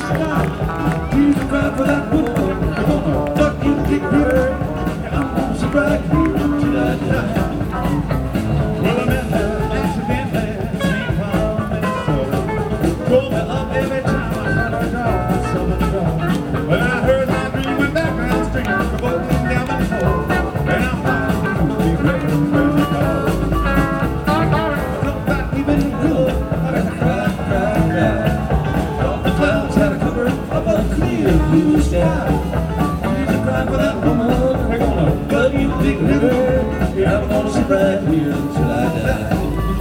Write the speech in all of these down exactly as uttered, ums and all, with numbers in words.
sky. Jesus cried for that woman. I'm gonna fuck you, Big River. And I'm gonna sit right here till I die. Well, I met her accidentally, Saint Paul, Minnesota. Drove me up every time I heard her dog, Southern dog. When I heard my dream went background stringing, provoking down my throat. And I'm fine, Big River, crazy call. I felt like even good, I got to cry, cry, cry. Thought the clouds had a cover of a clear blue sky. Jesus cried for that woman, we're gonna love you, Big River. Yeah, I'm gonna sit right here until I die.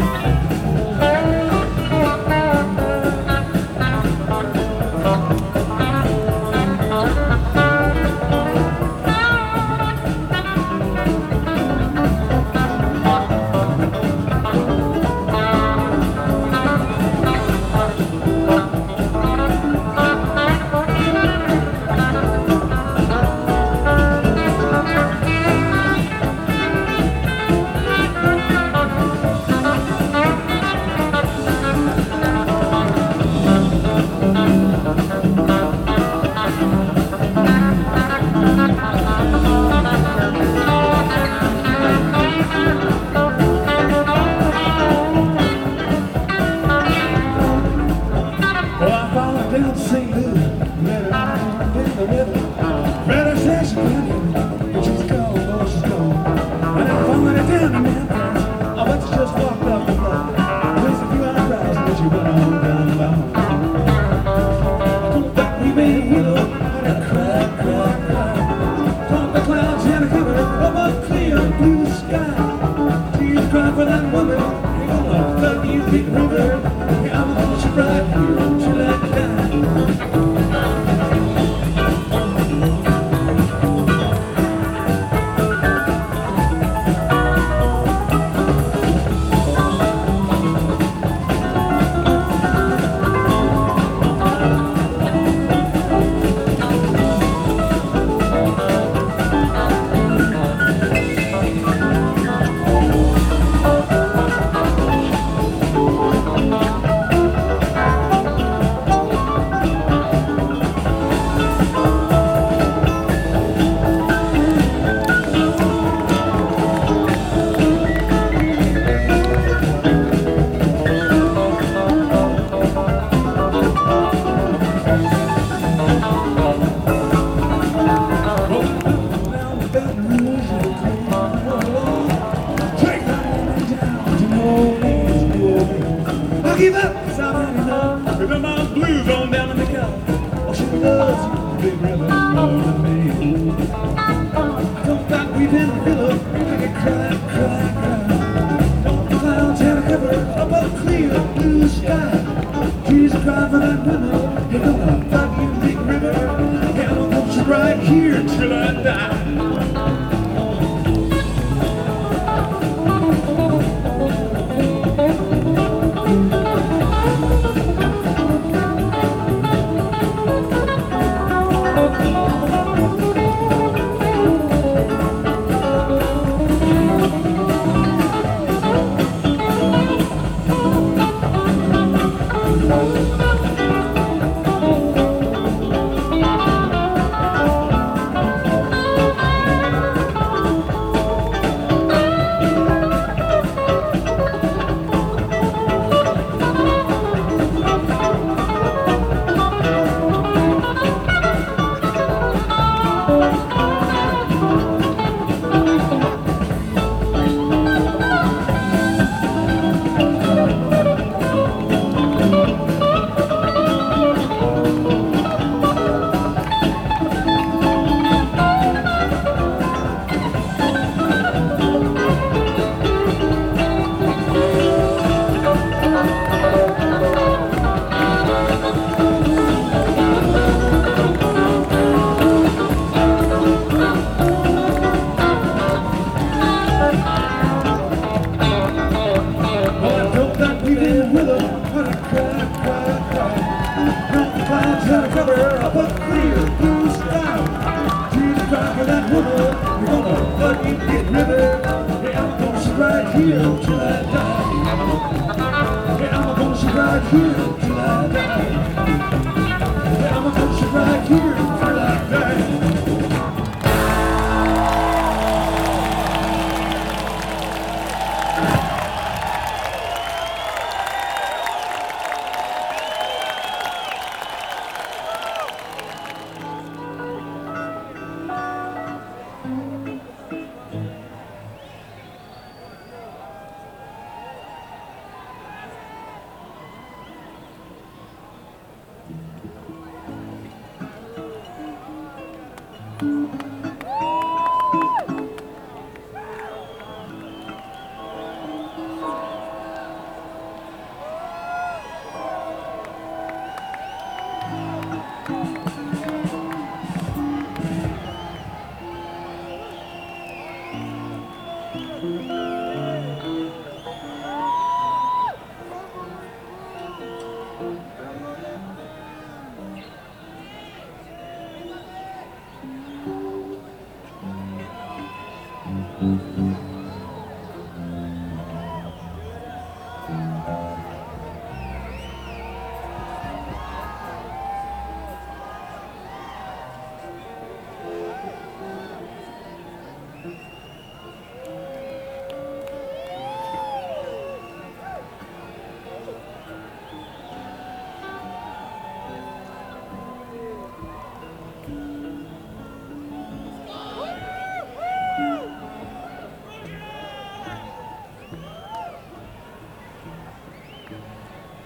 Down to Saint Louis, met her in the river. Met her, said she's running, but she's gone, oh she's gone. And I followed her down to Memphis. I bet she just walked up the block. Raised a few eyebrows, and then she went on down the line. I come back, we made willow, and I cried, cried, cried. Thought the clouds had a cover of a clear blue sky. Jesus cried for that woman, you're gonna love you, Big River. Yeah, I'm gonna sit right here until I die. Give up, cause I've had enough. Remember my blues on down in the cup. Oh, she loves you, Big River, more than me. I come back, we've been a pillow, make it cry, cry, cry. Don't the clouds had a cover of a clear blue sky. Jesus cried for that woman, you're gonna love you, Big River. Yeah, I'm gonna sit right here till I die. here till I die. Yeah, I'm gonna sit right here till I die. Yeah, I'm